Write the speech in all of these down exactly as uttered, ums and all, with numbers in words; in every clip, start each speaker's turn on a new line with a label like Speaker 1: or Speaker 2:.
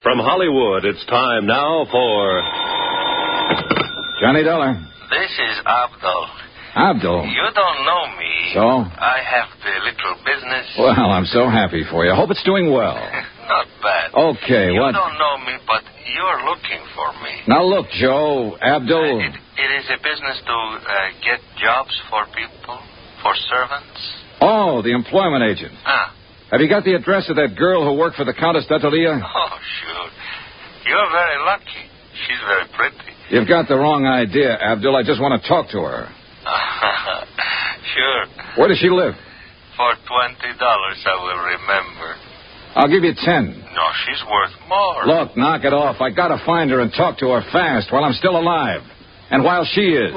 Speaker 1: From Hollywood, it's time now for...
Speaker 2: Johnny Dollar.
Speaker 3: This is Abdul.
Speaker 2: Abdul?
Speaker 3: You don't know me.
Speaker 2: So?
Speaker 3: I have the little business.
Speaker 2: Well, I'm so happy for you. Hope it's doing well.
Speaker 3: Not bad.
Speaker 2: Okay,
Speaker 3: you
Speaker 2: what...
Speaker 3: You don't know me, but you're looking for me.
Speaker 2: Now, look, Joe, Abdul...
Speaker 3: Uh, it, it is a business to uh, get jobs for people, for servants.
Speaker 2: Oh, the employment agent.
Speaker 3: Ah.
Speaker 2: Have you got the address of that girl who worked for the Countess d'Atalia?
Speaker 3: Oh, sure. You're very lucky. She's very pretty.
Speaker 2: You've got the wrong idea, Abdul. I just want to talk to her.
Speaker 3: Sure.
Speaker 2: Where does she live?
Speaker 3: For twenty dollars, I will remember.
Speaker 2: I'll give you ten.
Speaker 3: No, she's worth more.
Speaker 2: Look, knock it off. I got to find her and talk to her fast while I'm still alive. And while she is.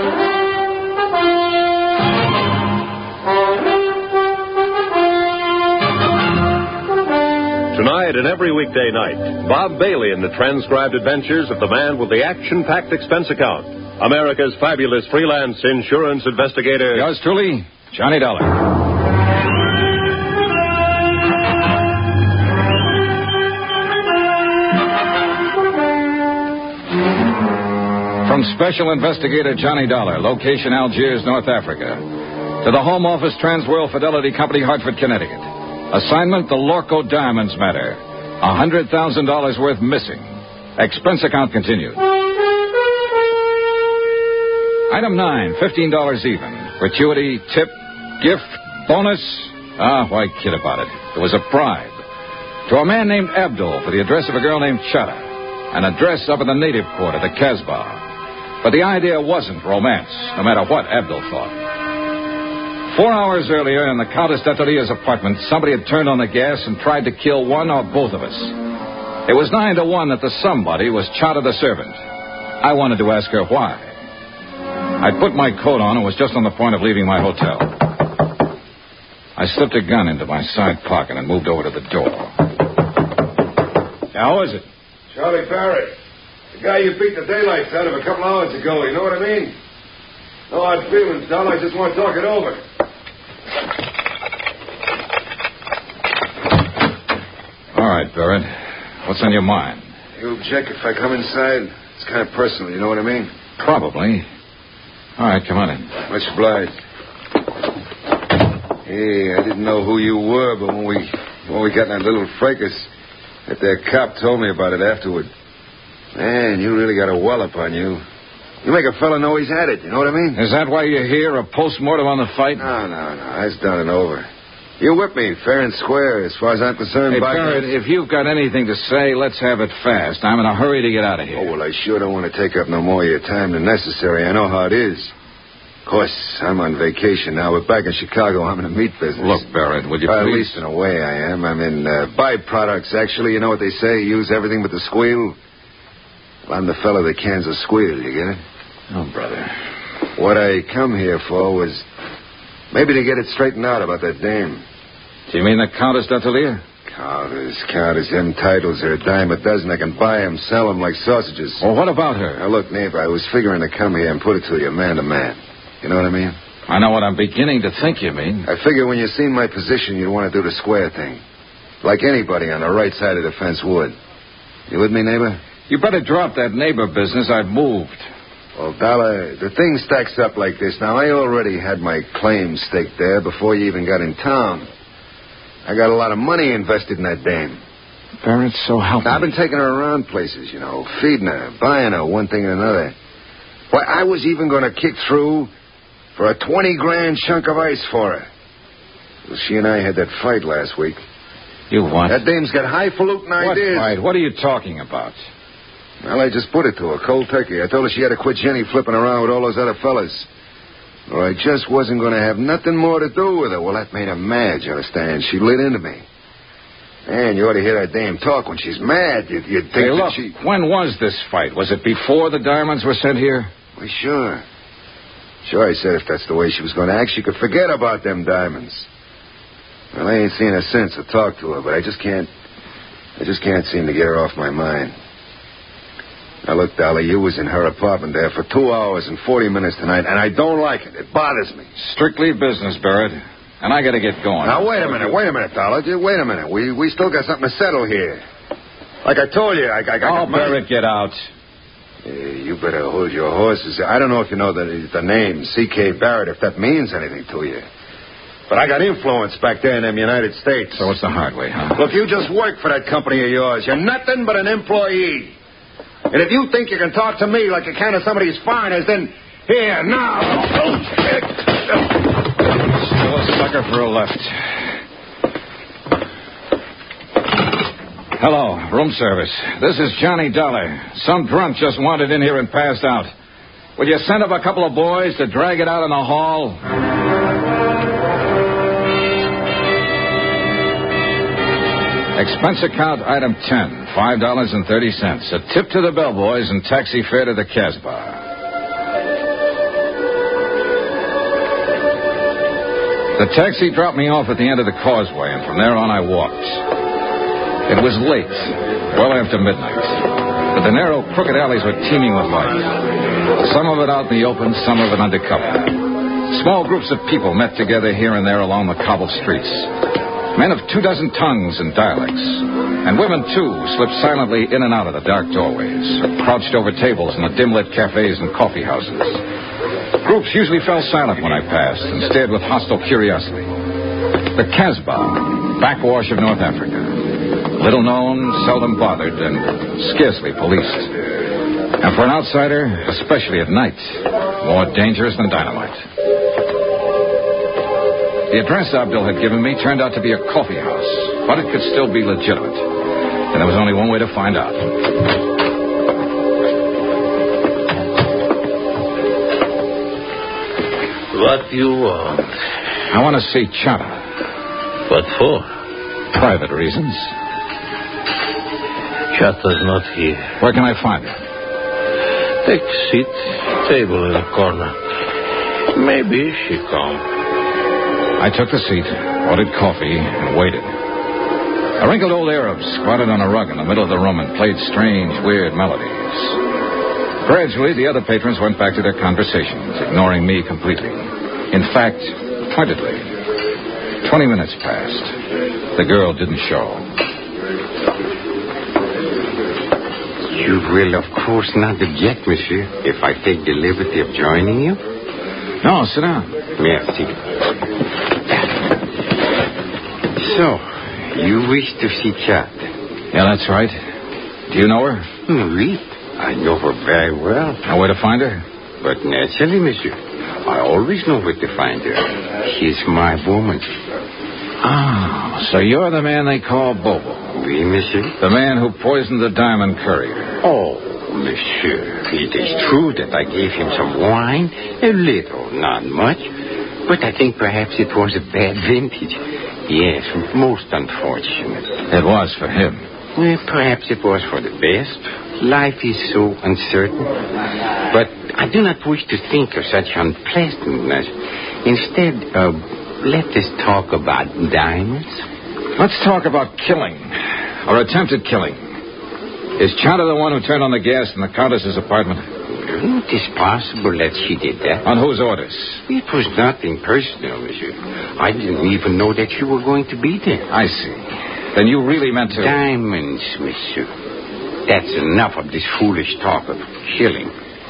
Speaker 1: Tonight and every weekday night, Bob Bailey in the transcribed adventures of the man with the action-packed expense account. America's fabulous freelance insurance investigator.
Speaker 2: Yours truly, Johnny Dollar. From Special Investigator Johnny Dollar, location Algiers, North Africa, to the Home Office Transworld Fidelity Company, Hartford, Connecticut. Assignment, the Lorco Diamonds matter. one hundred thousand dollars worth missing. Expense account continued. Item nine, fifteen dollars even. Gratuity, tip, gift, bonus. Ah, why kid about it? It was a bribe. To a man named Abdul for the address of a girl named Chada. An address up in the native quarter, the Casbah. But the idea wasn't romance, no matter what Abdul thought. Four hours earlier, in the Countess d'Atalia's apartment, somebody had turned on the gas and tried to kill one or both of us. It was nine to one that the somebody was Chada the servant. I wanted to ask her why. I put my coat on and was just on the point of leaving my hotel. I slipped a gun into my side pocket and moved over to the door. How is it?
Speaker 4: Charlie Barrett. The guy you beat the daylights out of a couple hours ago, you know what I mean? No hard feelings, Don. I just want to talk it over.
Speaker 2: All right, Barrett. What's on your mind?
Speaker 4: You object if I come inside? It's kind of personal, you know what I mean?
Speaker 2: Probably. All right, come on in.
Speaker 4: Much obliged. Hey, I didn't know who you were, but when we when we got in that little fracas, that there cop told me about it afterward. Man, you really got a wallop on you. You make a fella know he's had it, you know what I mean?
Speaker 2: Is that why you're here, a post-mortem on the fight?
Speaker 4: No, no, no. That's done and over. You whipped me fair and square, as far as I'm concerned.
Speaker 2: Hey,
Speaker 4: by
Speaker 2: Barrett, if you've got anything to say, let's have it fast. I'm in a hurry to get out of here.
Speaker 4: Oh, well, I sure don't want to take up no more of your time than necessary. I know how it is. Of course, I'm on vacation now, but back in Chicago, I'm in the meat business.
Speaker 2: Look, Barrett, would you
Speaker 4: uh,
Speaker 2: please?
Speaker 4: At least in a way I am. I'm in uh, byproducts, actually. You know what they say? Use everything but the squeal. Well, I'm the fellow that cans the squeal, you get it?
Speaker 2: Oh, brother.
Speaker 4: What I come here for was maybe to get it straightened out about that dame.
Speaker 2: Do you mean the Countess d'Atalia?
Speaker 4: Countess, Countess, them titles are a dime a dozen. I can buy them, sell them like sausages.
Speaker 2: Well, what about her?
Speaker 4: Now, look, neighbor, I was figuring to come here and put it to you man to man. You know what I mean?
Speaker 2: I know what I'm beginning to think you mean.
Speaker 4: I figure when you seen my position, you'd want to do the square thing. Like anybody on the right side of the fence would. You with me, neighbor?
Speaker 2: You better drop that neighbor business. I've moved.
Speaker 4: Well, Dollar, the thing stacks up like this. Now, I already had my claim staked there before you even got in town. I got a lot of money invested in that dame.
Speaker 2: Barrett, so help me.
Speaker 4: I've been taking her around places, you know, feeding her, buying her, one thing and another. Why, I was even going to kick through for a twenty grand chunk of ice for her. Well, she and I had that fight last week.
Speaker 2: You what?
Speaker 4: That dame's got highfalutin ideas.
Speaker 2: What fight? What are you talking about?
Speaker 4: Well, I just put it to her, cold turkey. I told her she had to quit Jenny flipping around with all those other fellas. Or I just wasn't going to have nothing more to do with her. Well, that made her mad, you understand? She lit into me. Man, you ought to hear that dame talk when she's mad. You'd, you'd think
Speaker 2: hey,
Speaker 4: that
Speaker 2: look,
Speaker 4: she...
Speaker 2: when was this fight? Was it before the diamonds were sent here?
Speaker 4: Well, sure. Sure, I said if that's the way she was going to act, she could forget about them diamonds. Well, I ain't seen her since or talked to her, but I just can't... I just can't seem to get her off my mind. Now, look, Dolly, you was in her apartment there for two hours and forty minutes tonight, and I don't like it. It bothers me.
Speaker 2: Strictly business, Barrett. And I got to get going.
Speaker 4: Now, wait a minute, wait a minute, Dollar. Wait a minute. We we still got something to settle here. Like I told you, I, I got...
Speaker 2: Oh, Barrett, get out.
Speaker 4: Uh, you better hold your horses. I don't know if you know the, the name, C K Barrett, if that means anything to you. But I got influence back there in the United States.
Speaker 2: So it's the hard way, huh?
Speaker 4: Look, you just work for that company of yours. You're nothing but an employee. And if you think you can talk to me like you can to some of these foreigners, then here, now.
Speaker 2: Still a sucker for a left. Hello, room service. This is Johnny Dollar. Some drunk just wandered in here and passed out. Will you send up a couple of boys to drag it out in the hall? Expense account item ten, five dollars and thirty cents. A tip to the bellboys and taxi fare to the Casbah. The taxi dropped me off at the end of the causeway, and from there on I walked. It was late, well after midnight, but the narrow, crooked alleys were teeming with life. Some of it out in the open, some of it under cover. Small groups of people met together here and there along the cobbled streets. Men of two dozen tongues and dialects. And women, too, slipped silently in and out of the dark doorways, or crouched over tables in the dim-lit cafes and coffee houses. Groups usually fell silent when I passed and stared with hostile curiosity. The Casbah, backwash of North Africa. Little known, seldom bothered, and scarcely policed. And for an outsider, especially at night, more dangerous than dynamite. The address Abdul had given me turned out to be a coffee house, but it could still be legitimate. And there was only one way to find out.
Speaker 5: What do you want?
Speaker 2: I want to see Chana.
Speaker 5: What for?
Speaker 2: Private reasons.
Speaker 5: Chata's not here.
Speaker 2: Where can I find her?
Speaker 5: Take a seat. Table in the corner. Maybe she come.
Speaker 2: I took the seat, ordered coffee, and waited. A wrinkled old Arab squatted on a rug in the middle of the room and played strange, weird melodies. Gradually, the other patrons went back to their conversations, ignoring me completely. In fact, pointedly. Twenty minutes passed. The girl didn't show.
Speaker 6: You will, of course, not object, monsieur, if I take the liberty of joining you?
Speaker 2: No, sit down.
Speaker 6: Merci. So, you wish to see Chat?
Speaker 2: Yeah, that's right. Do you know her?
Speaker 6: Oui. I know her very well.
Speaker 2: Know where to find her?
Speaker 6: But naturally, monsieur. I always know where to find her. She's my woman.
Speaker 2: Ah, so you're the man they call Bobo.
Speaker 6: Oui, monsieur.
Speaker 2: The man who poisoned the diamond courier.
Speaker 6: Oh, monsieur, it is true that I gave him some wine. A little, not much. But I think perhaps it was a bad vintage. Yes, most unfortunate.
Speaker 2: It was for him.
Speaker 6: Well, perhaps it was for the best. Life is so uncertain. But I do not wish to think of such unpleasantness. Instead, uh, let us talk about diamonds.
Speaker 2: Let's talk about killing, or attempted killing. Is Chana the one who turned on the gas in the Countess's apartment?
Speaker 6: It is possible that she did that.
Speaker 2: On whose orders?
Speaker 6: It was nothing personal, monsieur. I didn't even know that you were going to be there.
Speaker 2: I see. Then you really meant to...
Speaker 6: Diamonds, monsieur. That's enough of this foolish talk of killing.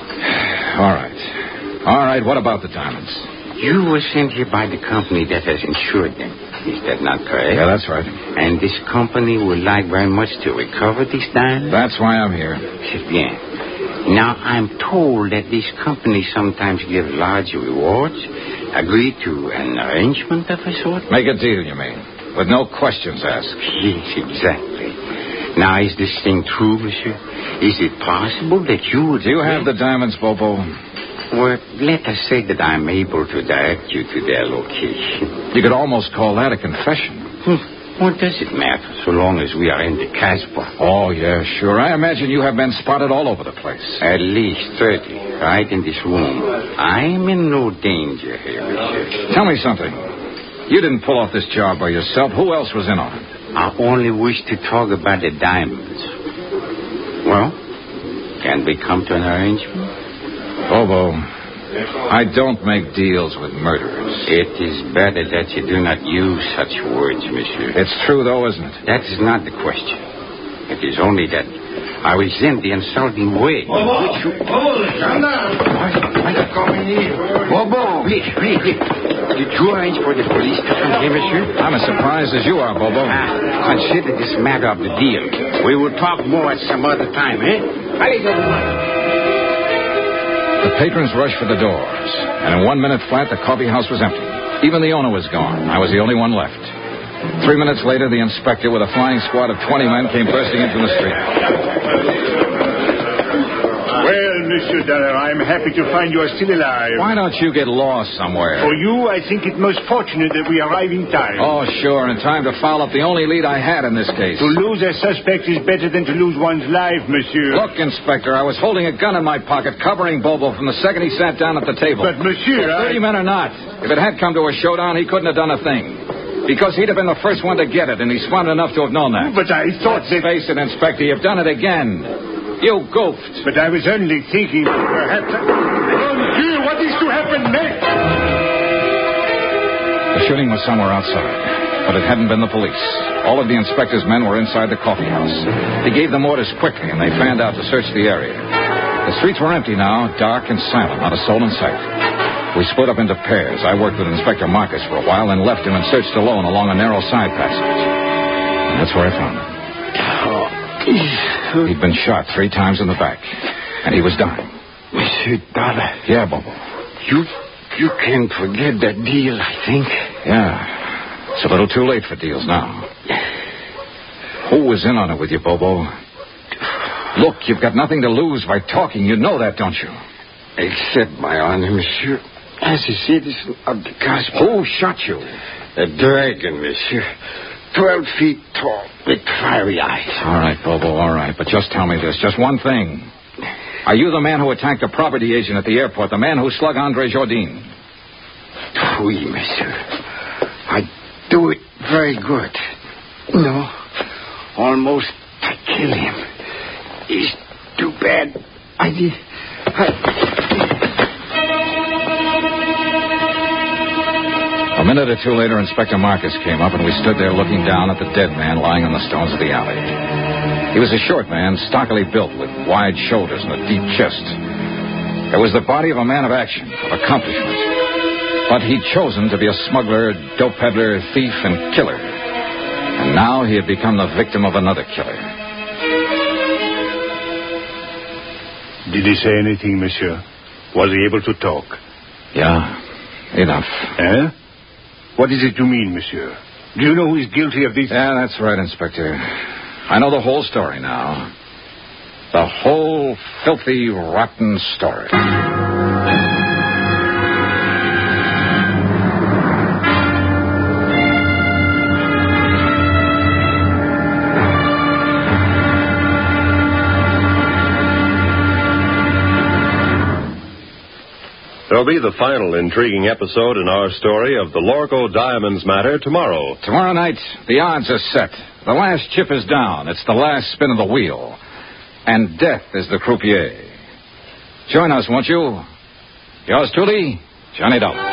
Speaker 2: All right. All right, what about the diamonds?
Speaker 6: You were sent here by the company that has insured them. Is that not correct?
Speaker 2: Yeah, that's right.
Speaker 6: And this company would like very much to recover these diamonds?
Speaker 2: That's why I'm here.
Speaker 6: C'est bien. Now, I'm told that this company sometimes gives large rewards. Agree to an arrangement of a sort?
Speaker 2: Make a deal, you mean? With no questions asked.
Speaker 6: Yes, exactly. Now, is this thing true, monsieur? Is it possible that you would...
Speaker 2: Do you have the diamonds, Bobo?
Speaker 6: Well, let us say that I'm able to direct you to their location.
Speaker 2: You could almost call that a confession.
Speaker 6: Hmm. What does it matter, so long as we are in the Casbah?
Speaker 2: Oh, yeah, sure. I imagine you have been spotted all over the place.
Speaker 6: At least thirty, right in this room. I'm in no danger here, monsieur.
Speaker 2: Tell me something. You didn't pull off this job by yourself. Who else was in on it?
Speaker 6: I only wish to talk about the diamonds. Well, can we come to an arrangement?
Speaker 2: Bobo, I don't make deals with murderers.
Speaker 6: It is better that you do not use such words, monsieur.
Speaker 2: It's true, though, isn't it?
Speaker 6: That is not the question. It is only that I resent the insulting way in which you...
Speaker 5: Bobo, anda.
Speaker 6: Why you coming here? Bobo! Wait, wait, wait. Did you arrange for the police to come here, monsieur?
Speaker 2: I'm as surprised as you are, Bobo.
Speaker 6: Ah, consider this matter of the deal. We will talk more at some other time, eh? Allez,
Speaker 2: The patrons rushed for the doors, and in one minute flat, the coffee house was empty. Even the owner was gone. I was the only one left. Three minutes later, the inspector with a flying squad of twenty men came bursting in from the street.
Speaker 7: Well, Monsieur Dollar, I'm happy to find you are still alive.
Speaker 2: Why don't you get lost somewhere?
Speaker 7: For you, I think it most fortunate that we arrive in time.
Speaker 2: Oh, sure, in time to foul up the only lead I had in this case.
Speaker 7: To lose a suspect is better than to lose one's life, Monsieur.
Speaker 2: Look, Inspector, I was holding a gun in my pocket, covering Bobo from the second he sat down at the table.
Speaker 7: But, Monsieur, I...
Speaker 2: Thirty men or not, if it had come to a showdown, he couldn't have done a thing. Because he'd have been the first one to get it, and he's smart enough to have known that.
Speaker 7: But I thought
Speaker 2: Let's
Speaker 7: that...
Speaker 2: face it, Inspector, you've done it again. You goofed.
Speaker 7: But I was only thinking perhaps... Oh, Dieu, what is to happen next?
Speaker 2: The shooting was somewhere outside, but it hadn't been the police. All of the inspector's men were inside the coffee house. He gave them orders quickly, and they fanned out to search the area. The streets were empty now, dark and silent, not a soul in sight. We split up into pairs. I worked with Inspector Marcus for a while, then left him and searched alone along a narrow side passage. And that's where I found him. He'd been shot three times in the back, and he was dying.
Speaker 6: Monsieur Dollar.
Speaker 2: Yeah, Bobo.
Speaker 6: You you can't forget that deal, I think.
Speaker 2: Yeah. It's a little too late for deals now. Who was in on it with you, Bobo? Look, you've got nothing to lose by talking. You know that, don't you?
Speaker 6: Accept my honor, monsieur. As a citizen of the gospel.
Speaker 2: Who shot you?
Speaker 6: A dragon, monsieur. Twelve feet tall, with fiery eyes.
Speaker 2: All right, Bobo, all right. But just tell me this. Just one thing. Are you the man who attacked the property agent at the airport? The man who slug Andre Jourdain?
Speaker 6: Oui, monsieur. I do it very good. No. Almost I kill him. It's too bad. I did... I...
Speaker 2: A minute or two later, Inspector Marcus came up, and we stood there looking down at the dead man lying on the stones of the alley. He was a short man, stockily built, with wide shoulders and a deep chest. It was the body of a man of action, of accomplishment. But he'd chosen to be a smuggler, dope peddler, thief, and killer. And now he had become the victim of another killer.
Speaker 7: Did he say anything, monsieur? Was he able to talk?
Speaker 2: Yeah, enough.
Speaker 7: Eh? What is it you mean, monsieur? Do you know who is guilty of this?
Speaker 2: Yeah, that's right, Inspector. I know the whole story now. The whole filthy, rotten story.
Speaker 1: There'll be the final intriguing episode in our story of the Lorco Diamonds matter tomorrow.
Speaker 2: Tomorrow night, the odds are set. The last chip is down. It's the last spin of the wheel. And death is the croupier. Join us, won't you? Yours truly, Johnny Dollar.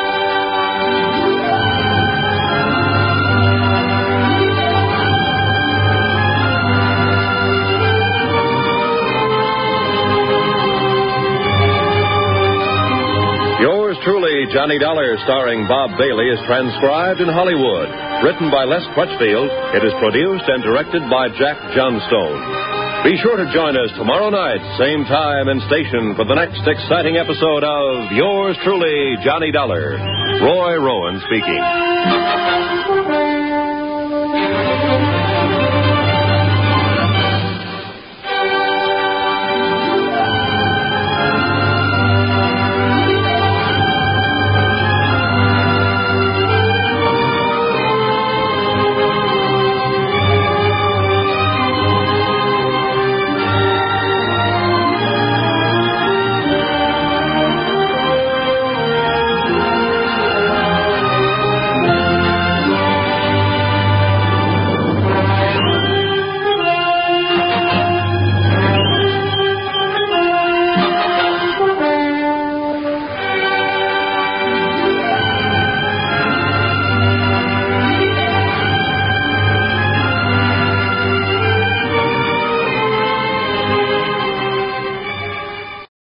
Speaker 1: Truly, Johnny Dollar, starring Bob Bailey, is transcribed in Hollywood. Written by Les Crutchfield, it is produced and directed by Jack Johnstone. Be sure to join us tomorrow night, same time and station, for the next exciting episode of Yours Truly, Johnny Dollar. Roy Rowan speaking.